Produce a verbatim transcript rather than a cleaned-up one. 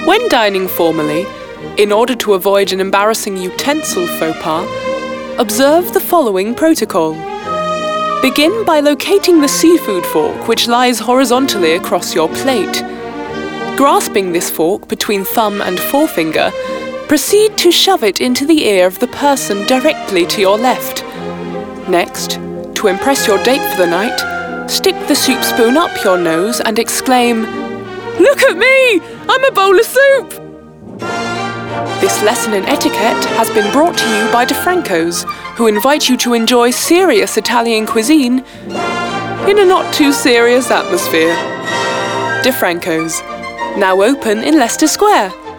When dining formally, in order to avoid an embarrassing utensil faux pas, observe the following protocol. Begin by locating the seafood fork which lies horizontally across your plate. Grasping this fork between thumb and forefinger, proceed to shove it into the ear of the person directly to your left. Next, to impress your date for the night, stick the soup spoon up your nose and exclaim, "Look at me! I'm a bowl of soup!" This lesson in etiquette has been brought to you by DeFranco's, who invite you to enjoy serious Italian cuisine in a not too serious atmosphere. DeFranco's, now open in Leicester Square.